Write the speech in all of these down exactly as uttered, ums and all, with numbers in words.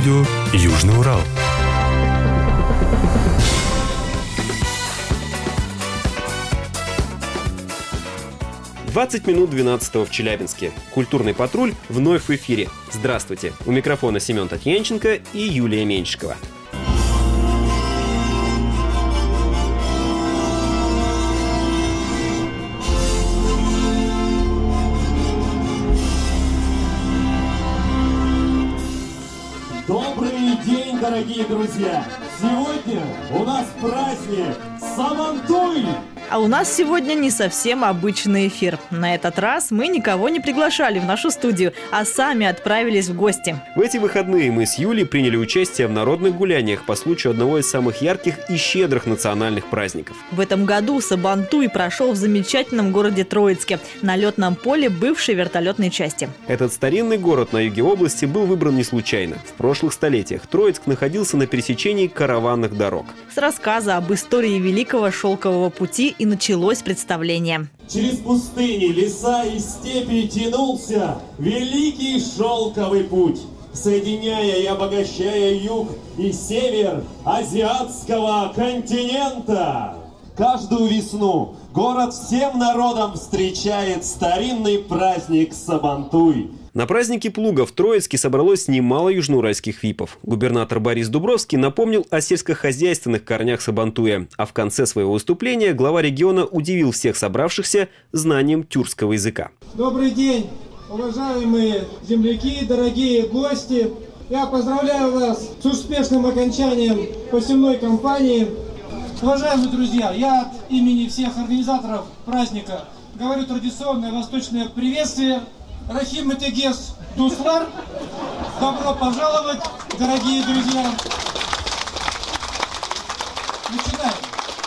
Радио Южный Урал. двадцать минут двенадцатого в Челябинске. Культурный патруль вновь в эфире. Здравствуйте. У микрофона Семен Татьянченко и Юлия Меньшикова. Добрый день, дорогие друзья! Сегодня у нас праздник Сабантуй! А у нас сегодня не совсем обычный эфир. На этот раз мы никого не приглашали в нашу студию, а сами отправились в гости. В эти выходные мы с Юлей приняли участие в народных гуляниях по случаю одного из самых ярких и щедрых национальных праздников. В этом году Сабантуй прошел в замечательном городе Троицке, на летном поле бывшей вертолетной части. Этот старинный город на юге области был выбран не случайно. В прошлых столетиях Троицк находился на пересечении караванных дорог. С рассказа об истории Великого Шелкового пути и началось представление. Через пустыни, леса и степи тянулся Великий Шелковый путь, соединяя и обогащая юг и север азиатского континента. Каждую весну город всем народом встречает старинный праздник Сабантуй. На празднике плуга в Троицке собралось немало южноуральских випов. Губернатор Борис Дубровский напомнил о сельскохозяйственных корнях Сабантуя, а в конце своего выступления глава региона удивил всех собравшихся знанием тюркского языка. Добрый день, уважаемые земляки, дорогие гости! Я поздравляю вас с успешным окончанием посевной кампании. Уважаемые друзья, я от имени всех организаторов праздника говорю традиционное восточное приветствие. Рахим и Тегес Туслар. Добро пожаловать, дорогие друзья. Начинаем.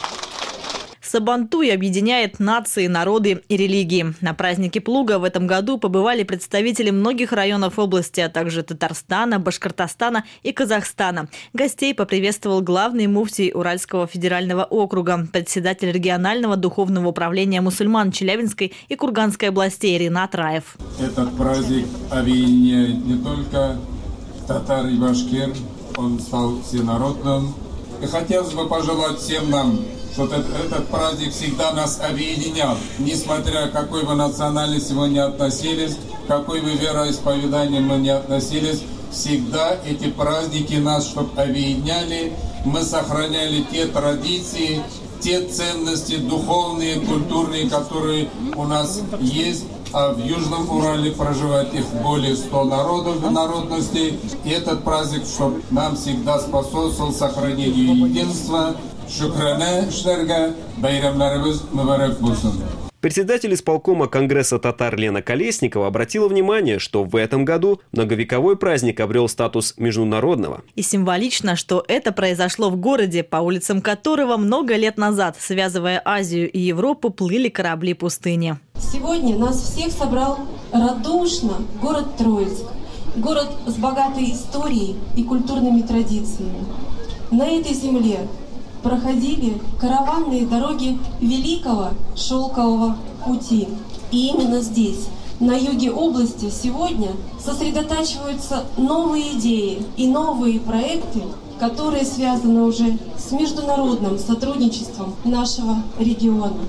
Сабантуй объединяет нации, народы и религии. На празднике плуга в этом году побывали представители многих районов области, а также Татарстана, Башкортостана и Казахстана. Гостей поприветствовал главный муфтий Уральского федерального округа, председатель регионального духовного управления мусульман Челябинской и Курганской областей Ринат Раев. Этот праздник объединяет не только татар и башкир, он стал всенародным. И хотелось бы пожелать всем нам, что этот, этот праздник всегда нас объединял, несмотря к какой бы национальности мы не относились, к какой бы вероисповеданию мы не относились, всегда эти праздники нас, чтобы объединяли, мы сохраняли те традиции, те ценности духовные, культурные, которые у нас есть. А в Южном Урале проживает их более ста народов и народностей. И этот праздник, чтобы нам всегда способствовал сохранению единства. Шукрана шлерга, байрамларыбыз мубарак булсын. Председатель исполкома Конгресса татар Лена Колесникова обратила внимание, что в этом году многовековой праздник обрел статус международного. И символично, что это произошло в городе, по улицам которого много лет назад, связывая Азию и Европу, плыли корабли пустыни. Сегодня нас всех собрал радушно город Троицк, город с богатой историей и культурными традициями. На этой земле проходили караванные дороги Великого Шелкового пути. И именно здесь, на юге области, сегодня сосредотачиваются новые идеи и новые проекты, которые связаны уже с международным сотрудничеством нашего региона.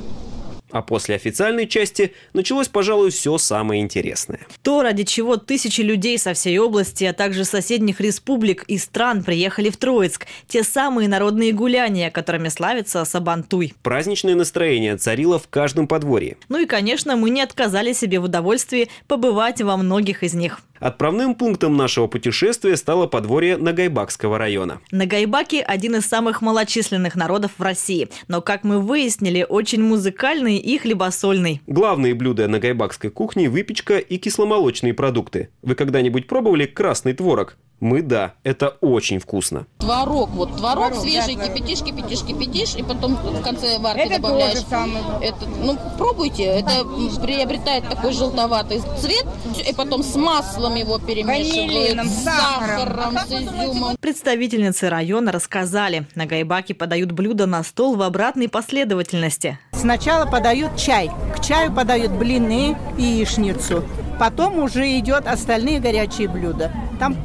А после официальной части началось, пожалуй, все самое интересное. То, ради чего тысячи людей со всей области, а также соседних республик и стран приехали в Троицк. Те самые народные гуляния, которыми славится Сабантуй. Праздничное настроение царило в каждом подворье. Ну и, конечно, мы не отказали себе в удовольствии побывать во многих из них. Отправным пунктом нашего путешествия стало подворье Нагайбакского района. Нагайбаки – один из самых малочисленных народов в России. Но, как мы выяснили, очень музыкальный и хлебосольный. Главные блюда нагайбакской кухни – выпечка и кисломолочные продукты. Вы когда-нибудь пробовали красный творог? Мы да, это очень вкусно. Творог, вот творог, творог свежий, да, кипятишь, кипятишь, кипятишь, и потом в конце варки это добавляешь. Это, ну, пробуйте, это приобретает такой желтоватый цвет, и потом с маслом его перемешивают, с сахаром, с изюмом. Представительницы района рассказали, нагайбаки подают блюда на стол в обратной последовательности. Сначала подают чай, к чаю подают блины и яичницу. Потом уже идет остальные горячие блюда. Там курни,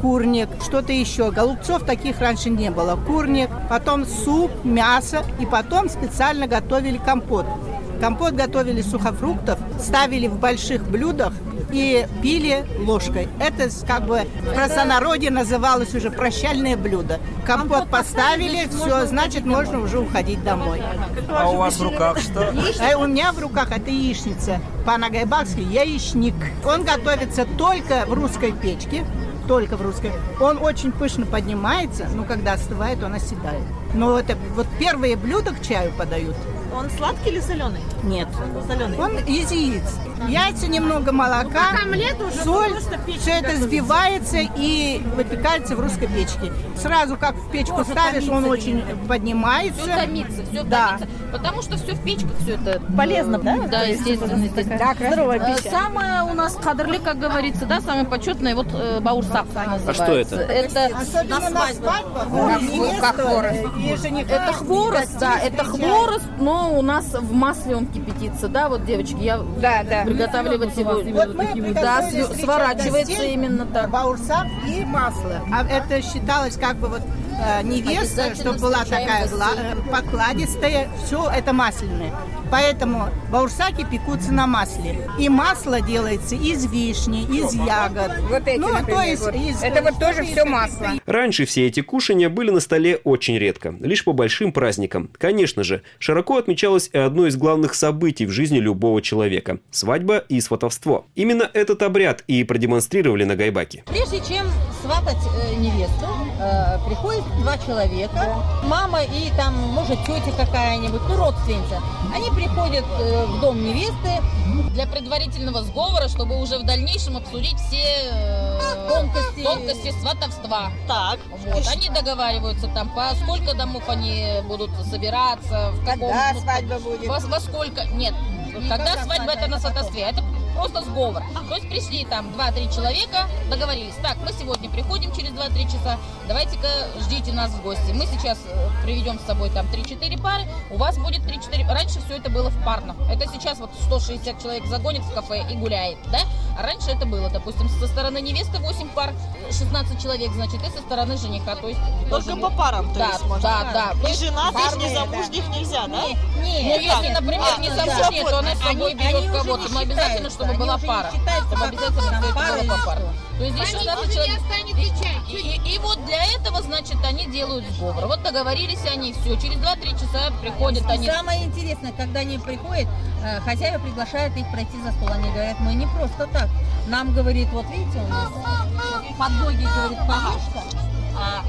курник, что-то еще. Голубцов таких раньше не было. Курник, потом суп, мясо, и потом специально готовили компот. Компот готовили из сухофруктов, ставили в больших блюдах и пили ложкой. Это как бы в простонародье называлось уже прощальное блюдо. Компот поставили, все, значит, можно уже уходить домой. А у вас в руках что? А у меня в руках это яичница. По-нагайбакски яичник. Он готовится только в русской печке. Только в русской. Он очень пышно поднимается, но когда остывает, он оседает. Но это вот первые блюда к чаю подают. Он сладкий или соленый? Нет. Соленый. Он из яиц. Яйца, немного молока, соль, все это взбивается и выпекается в русской печке. Сразу как в печку ставишь, он очень поднимается. Все томится, все да. томится. Потому что все в печках, все это полезно, да? Да, естественно. естественно. Так, здоровая пища. Самое у нас кадрлы, как говорится, да, самое почетное, вот э, баурсак называется. А что это? Это особенно на свадьбах. как хворост. Это хворост, да, это хворост, но у нас в масле он кипятится, да, вот, девочки, я да, да. приготавливать его, вот мы да, сворачивается именно так. Баурсак и масло. А это считалось как бы вот невеста, чтобы была такая покладистая, все это масляное. Поэтому баурсаки пекутся на масле. И масло делается из вишни, из ягод. Вот эти, ну, например, то есть, вот. из... Это вот тоже все масло. Раньше все эти кушания были на столе очень редко, лишь по большим праздникам. Конечно же, широко отмечалось и одно из главных событий в жизни любого человека – свадьба и сватовство. Именно этот обряд и продемонстрировали нагайбаки. Прежде чем сватать э, невесту, э, приходят два человека, мама и там, может, тетя какая-нибудь, ну, родственница. Они приходят э, в дом невесты для предварительного сговора, чтобы уже в дальнейшем обсудить все э, тонкости. тонкости сватовства. Так. Вот. Они договариваются там, по сколько домов они будут собираться, в каком... Когда свадьба будет? Во, во сколько... Нет, И когда когда свадьба, это на сватовстве. Это просто сговор. То есть пришли там два-три человека, договорились. Так, мы сегодня приходим через два-три часа, давайте-ка ждите нас в гости. Мы сейчас приведем с собой там три-четыре пары, у вас будет три-четыре... Раньше все это было в парном. Это сейчас вот сто шестьдесят человек загонит в кафе и гуляет, да? А раньше это было, допустим, со стороны невесты восемь пар, шестнадцать человек, значит, и со стороны жениха. То есть только тоже... по парам, то да, есть можно. Да, да. И женатых, не замужних да. нельзя, да? Нет, ну, если, например, а, не да. замужняя, то она с собой они, берет они кого-то, но обязательно, чтобы они была уже пара. Не считаются, чтобы обязательно все это пара было по пару. То есть здесь шестнадцать человек. И, и, и вот для этого, значит, они делают сговор. Вот договорились они, все, через два-три часа приходят они. Самое интересное, когда они приходят, хозяева приглашают их пройти за стол. Они говорят, мы не просто так. Нам, говорит, вот видите, у нас под ноги, говорит, подушка, а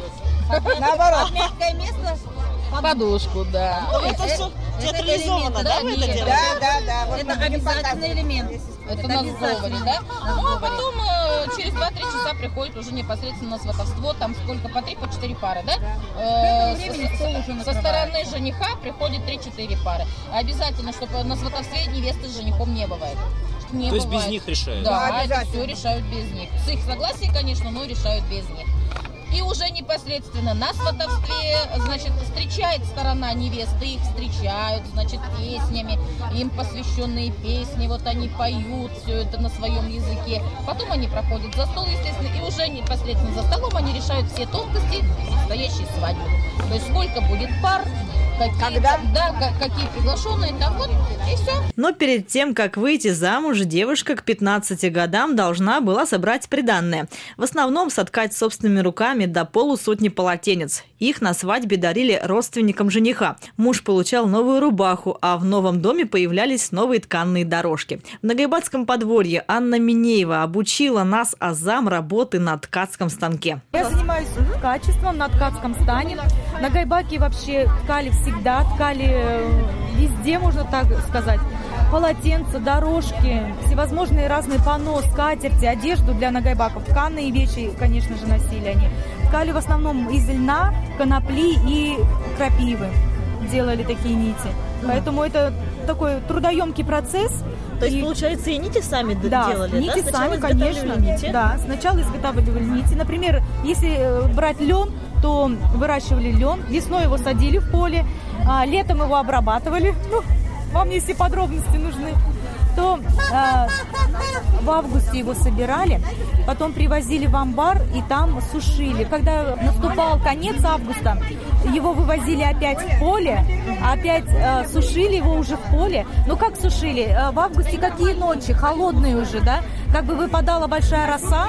наоборот, мягкое место подушку, да. Ну, это, это все театрализовано, да, вы это делаете? Да, да, да. Вот это обязательный элемент. Это, это на сговоре, да? Ну, а потом э, через два-три часа приходит уже непосредственно на сватовство, там сколько, по три, по четыре пары, да? Э, со, со стороны жениха приходит три-четыре пары. Обязательно, чтобы на сватовстве невесты с женихом не бывает. Не То бывает. есть без них решают? Да, это все решают без них. С их согласия, конечно, но решают без них. И уже непосредственно на сватовстве, значит, встречает сторона невесты, их встречают, значит, песнями, им посвященные песни, вот они поют все это на своем языке. Потом они проходят за стол, естественно, и уже непосредственно за столом они решают все тонкости предстоящей свадьбы. То есть сколько будет пар, какие, Когда? Да, какие приглашенные, там вот, и все. Но перед тем, как выйти замуж, девушка к пятнадцати годам должна была собрать приданное. В основном соткать собственными руками до полусотни полотенец. Их на свадьбе дарили родственникам жениха. Муж получал новую рубаху, а в новом доме появлялись новые тканные дорожки. В Нагайбатском подворье Анна Минеева обучила нас азам работы на ткацком станке. Я занимаюсь качеством на ткацком стане. Нагайбаки вообще ткали всегда, ткали везде, можно так сказать. Полотенца, дорожки, всевозможные разные панно, скатерти, одежду для нагайбаков. Тканые вещи, конечно же, носили они. Ткали в основном из льна, конопли и крапивы. Делали такие нити. Поэтому это такой трудоемкий процесс. То есть, и, получается, и нити сами да, делали, нити да? сами, конечно. Нити? Да, сначала изготавливали нити. Например, если брать лен, то выращивали лен, весной его садили в поле, а летом его обрабатывали. Ну, вам, если подробности нужны. то э, в августе его собирали, потом привозили в амбар и там сушили. Когда наступал конец августа, его вывозили опять в поле, опять э, сушили его уже в поле. Ну как сушили? Э, в августе какие ночи? Холодные уже, да? Как бы выпадала большая роса,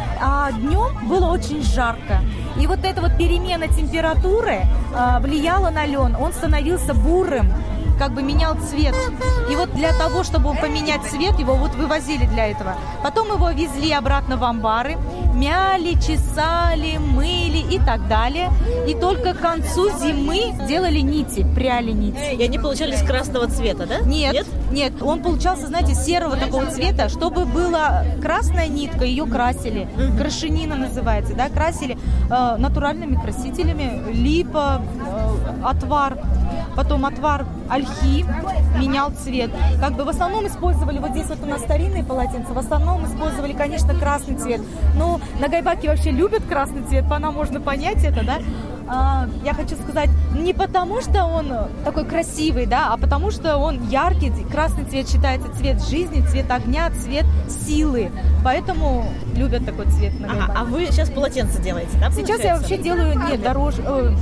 а днем было очень жарко. И вот эта вот перемена температуры э, влияла на лен. Он становился бурым, как бы менял цвет. И вот для того, чтобы поменять цвет, его вот вывозили для этого. Потом его везли обратно в амбары, мяли, чесали, мыли и так далее. И только к концу зимы делали нити, пряли нити. И они получались красного цвета, да? Нет, нет, нет. Он получался, знаете, серого такого цвета. Чтобы была красная нитка, ее красили. Крашенина называется, да, красили э, натуральными красителями. Липа, э, отвар. Потом отвар ольхи менял цвет. Как бы в основном использовали, вот здесь вот у нас старинные полотенца, в основном использовали, конечно, красный цвет. Но нагайбаки вообще любят красный цвет, по нам можно понять это, да. А, я хочу сказать, не потому что он такой красивый, да, а потому что он яркий. Красный цвет считается цвет жизни, цвет огня, цвет силы. Поэтому любят такой цвет нагайбаки. Ага, а вы сейчас полотенце делаете, да? Сейчас я вообще делаю, нет, дорож...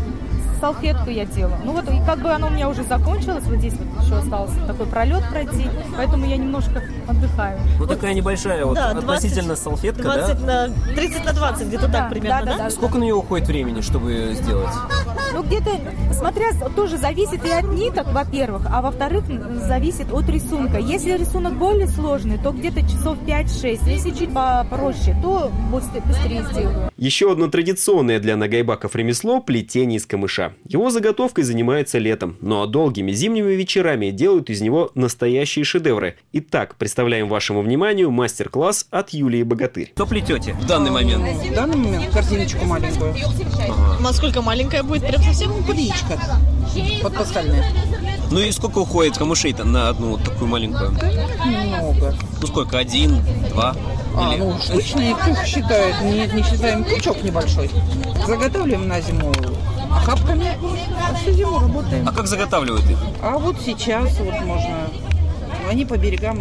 салфетку я делаю. Ну вот, и как бы оно у меня уже закончилось, вот здесь вот еще остался такой пролет пройти, поэтому я немножко отдыхаю. Ну вот такая небольшая вот да, относительно двадцать, салфетка, двадцать да? На тридцать на двадцать, где-то да, так примерно, да? да, да? Сколько на нее уходит времени, чтобы сделать? Ну где-то, смотря, тоже зависит и от ниток, во-первых, а во-вторых, зависит от рисунка. Если рисунок более сложный, то где-то часов пять-шесть. Если чуть попроще, то быстрее сделаю. Еще одно традиционное для нагайбаков ремесло – плетение из камыша. Его заготовкой занимаются летом, ну а долгими зимними вечерами делают из него настоящие шедевры. Итак, представляем вашему вниманию мастер-класс от Юлии Богатырь. Что плетете в данный момент? В данный момент корзиночку маленькую. Ага. Насколько маленькая будет? Прям совсем? Плечко. Под пасхальное. Ну и сколько уходит камышей-то на одну вот такую маленькую? Много. Ну сколько? Один, два? А, Или... ну штучные пух считают, не, не считаем пучок небольшой. Заготавливаем на зиму охапками, а всю зиму работаем. А как заготавливают их? А вот сейчас вот можно... Они по берегам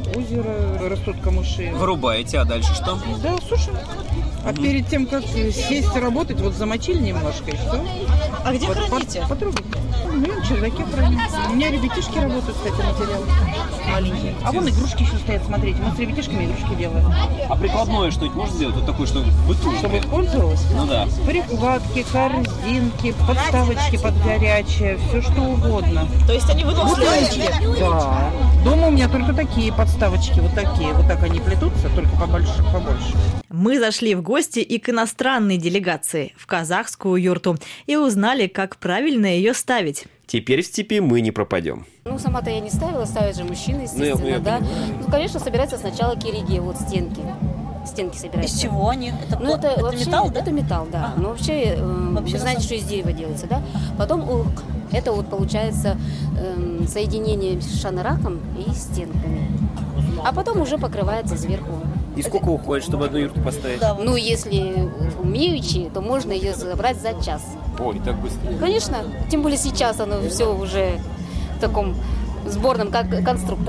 озера растут камыши. Вырубаете, а дальше что? Да, сушим. А mm-hmm. перед тем, как сесть работать, вот замочили немножко и все. А где вот, храните? Потрогайте. Ну, в чердаке храним. У меня ребятишки работают, кстати, материал маленькие. А вон игрушки еще стоят, смотрите. Мы с ребятишками игрушки делаем. А прикладное что-нибудь можно сделать? Вот такое, что в быту? Чтобы пользовалась? Ну да. Прихватки, корзинки, подставочки под горячее, все что угодно. То есть они выносливые? Да. Дома у меня только такие подставочки, вот такие. Вот так они плетутся, только побольше, побольше. Мы зашли в гости и к иностранной делегации, в казахскую юрту, и узнали, как правильно ее ставить. Теперь в степи мы не пропадем. Ну, сама-то я не ставила, ставят же мужчины, естественно, ну, я, я да. Ну, конечно, собирается сначала кереги, вот стенки. Стенки собираются. Из чего они? Это, ну, это, это вообще, металл, да? Это металл, да. А. Но вообще, э, вообще вы знаете, что из дерева делается, да? Потом урк. Это вот получается э, соединение с шанраком и стенками. А потом уже покрывается сверху. И сколько уходит, чтобы одну юрту поставить? Да, ну, если умеючи, то можно ее забрать за час. Ой, так быстро. Конечно. Тем более сейчас оно все уже в таком сборном, как конструктор.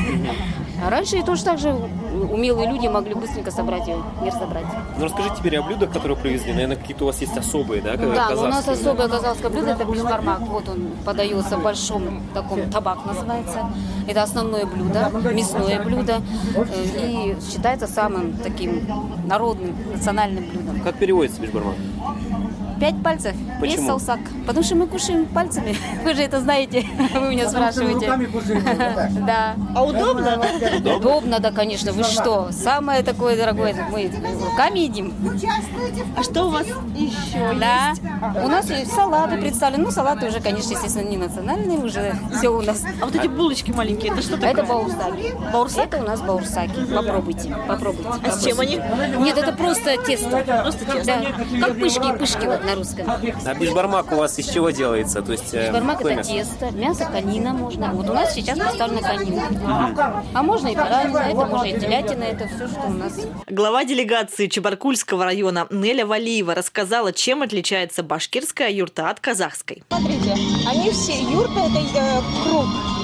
А раньше тоже так же умелые люди могли быстренько собрать ее, мир собрать. Ну, расскажите теперь о блюдах, которые привезли. Наверное, какие-то у вас есть особые, да? Да, но у нас особое казахское блюдо – это бишбармак. Вот он подается в большом таком, табак называется. Это основное блюдо, мясное блюдо. И считается самым таким народным, национальным блюдом. Как переводится бишбармак? Пять пальцев, Почему? весь саусак. Потому что мы кушаем пальцами. Вы же это знаете, вы меня спрашиваете. Да. А удобно? Удобно, да, конечно. Вы что? Самое такое дорогое, мы руками едим. А что у вас еще да. есть? У нас есть салаты представлены. Ну, салаты уже, конечно, естественно, не национальные, уже все у нас. А вот эти булочки маленькие, это что такое? Это баурсаки. Баурсак? Это у нас баурсаки. Попробуйте, попробуйте. А с чем они? Нет, это просто тесто. Просто тесто? Да. Как пышки, пышки вот на русском. А бишбармак у вас из чего делается? То есть, бишбармак это мясо? тесто, мясо, конина можно. Вот у нас сейчас представлена конина. Mm-hmm. А можно и баранина, это можно и телятина, это все, что у нас. Глава делегации Чебаркульского района Неля Валиева рассказала, чем отличается башкирская юрта от казахской. Смотрите, они все, юрта это э, круг, да?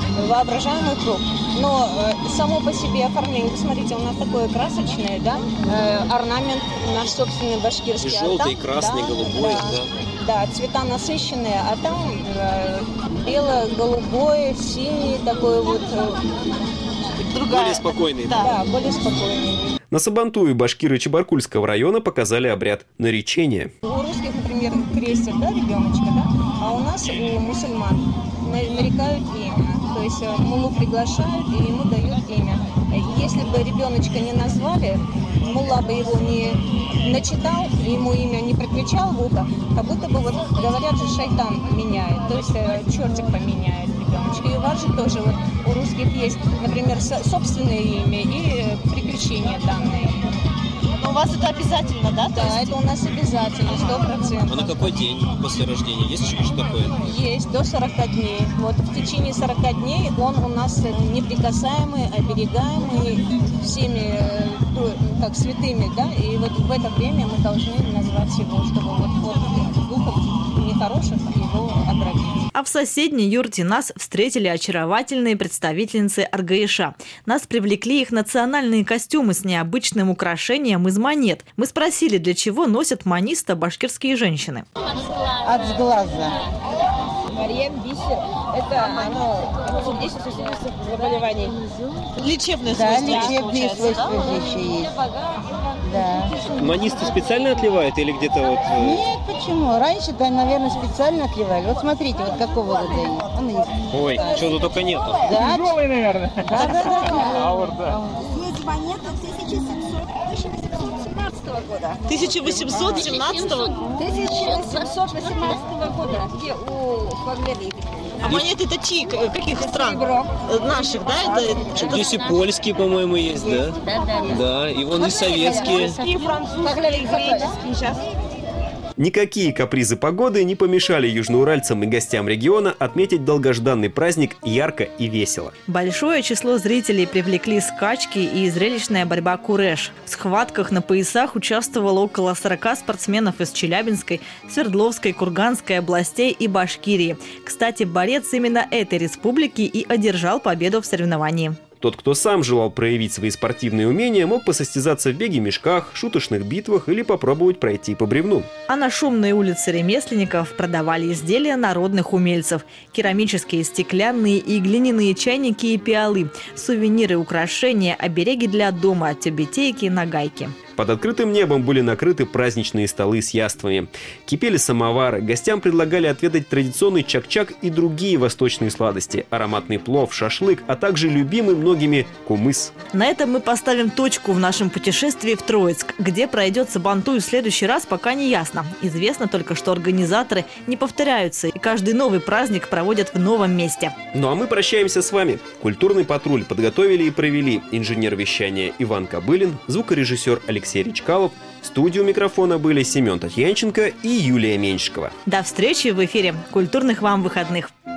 воображаемый круг. Но э, само по себе оформление, посмотрите, у нас такое красочное, да, э, орнамент наш собственный башкирский. Желтый, а там, красный, да, голубой, да, да. Да, цвета насыщенные, а там э, белое, голубое, синий такой вот. Э, другая. Более спокойный. Да, да, более спокойный. На Сабантуе башкиры Чебаркульского района показали обряд наречения. У русских, например, крестят, да, ребеночка, да, а у нас, у мусульман, нарекают имя. То есть муллу приглашают и ему дают имя. Если бы ребеночка не назвали, мулла бы его не начитал, ему имя не прокричал в ухо, как будто бы, вот говорят же, шайтан меняет, то есть чертик поменяет ребеночка. И у вас же тоже, вот у русских есть, например, собственное имя и приключения данные. Но у вас это обязательно, да? Да, есть... это у нас обязательно, сто процентов. А на какой день после рождения? Есть что-то такое? Есть, до сорока дней. Вот в течение сорока дней он у нас неприкасаемый, оберегаемый всеми, как святыми, да? И вот в это время мы должны назвать его, чтобы вот, вот духов нехороших его оградить. А в соседней юрте нас встретили очаровательные представительницы Аргаиша. Нас привлекли их национальные костюмы с необычным украшением из монет. Мы спросили, для чего носят маниста башкирские женщины. От сглаза. Марьям, бисер. Это оно чудесных заболеваний. Лечебные свойства. Да, лечебные свойства здесь еще есть. Да. Манисты специально отливают или где-то вот... Нет, почему? Раньше, да, наверное, специально отливали. Вот смотрите, вот какого года он есть. Ой, да. Чего-то только нету. Да. Новый, наверное. Да, да, да. Аур, да. Есть монеты тысяча семьсот семнадцатого года. тысяча восемьсот семнадцатого? тысяча восемьсот восемнадцатого года. Где у Фагмели? А монеты это чьи? Каких стран? Наших, да? Это, здесь и польские, по-моему, есть, да? Да, да. Да, и вон и советские. И французские, греческие сейчас. Никакие капризы погоды не помешали южноуральцам и гостям региона отметить долгожданный праздник ярко и весело. Большое число зрителей привлекли скачки и зрелищная борьба куреш. В схватках на поясах участвовало около сорока спортсменов из Челябинской, Свердловской, Курганской областей и Башкирии. Кстати, борец именно этой республики и одержал победу в соревновании. Тот, кто сам желал проявить свои спортивные умения, мог посостязаться в беге-мешках, шуточных битвах или попробовать пройти по бревну. А на шумной улице ремесленников продавали изделия народных умельцев. Керамические, стеклянные и глиняные чайники и пиалы, сувениры, украшения, обереги для дома, тюбетейки, нагайки. Под открытым небом были накрыты праздничные столы с яствами. Кипели самовары, гостям предлагали отведать традиционный чак-чак и другие восточные сладости, ароматный плов, шашлык, а также любимый многими кумыс. На этом мы поставим точку в нашем путешествии в Троицк. Где пройдет Сабантуй в следующий раз, пока не ясно. Известно только, что организаторы не повторяются, и каждый новый праздник проводят в новом месте. Ну а мы прощаемся с вами. Культурный патруль подготовили и провели инженер вещания Иван Кобылин, звукорежиссер Алексей Речкалов. В студии у микрофона были Семен Татьянченко и Юлия Меньшикова. До встречи в эфире. Культурных вам выходных.